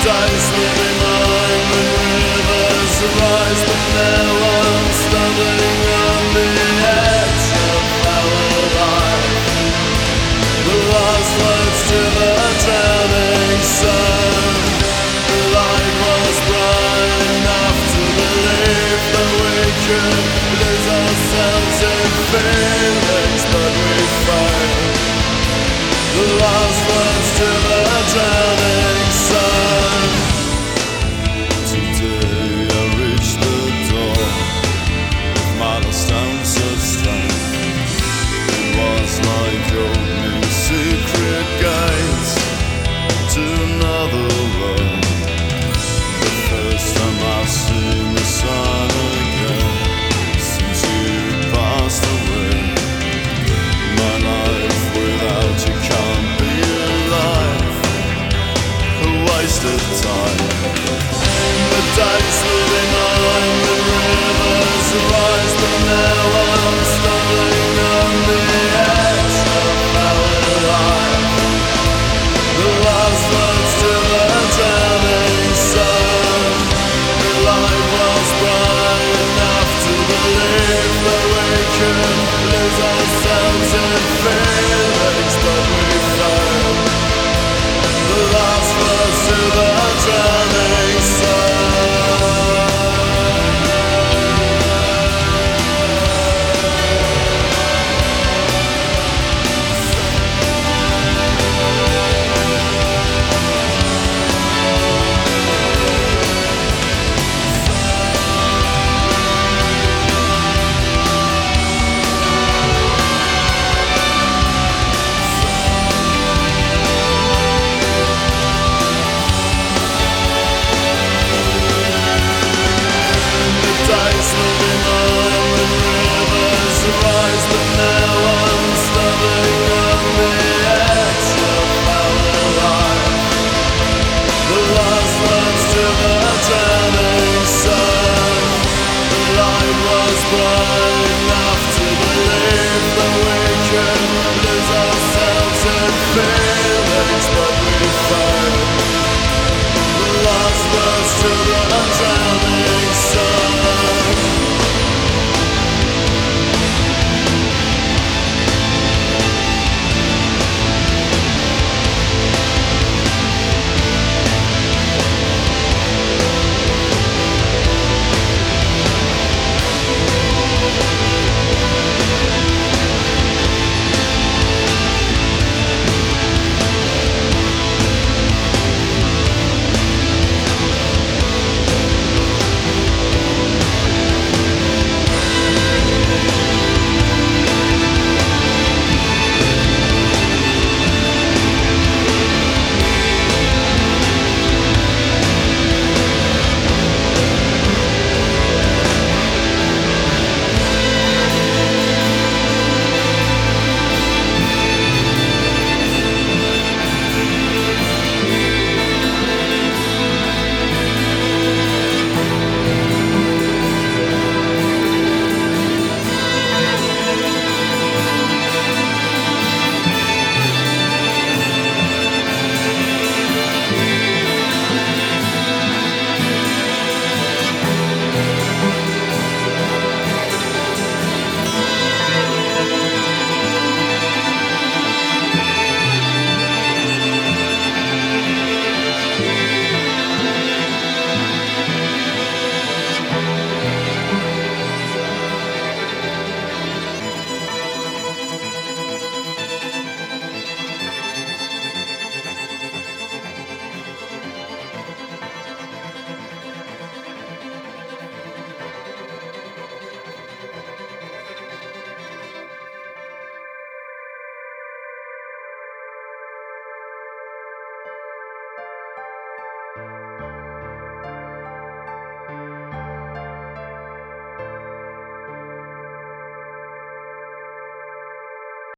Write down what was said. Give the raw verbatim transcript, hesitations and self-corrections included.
Dice living on the rivers rise, but now I'm standing on the edge of our life. The last words to the drowning sun. The light was bright enough to believe that we could lose ourselves in feelings, but we failed. The last words to the drowning sun. Today I reached the door with my lost ounce of strength. It was like opening secret gates to another world. The first time I've seen the sun again since you passed away. My life without you can't be alive. A waste of time. The dice living on the rivers rise, but now I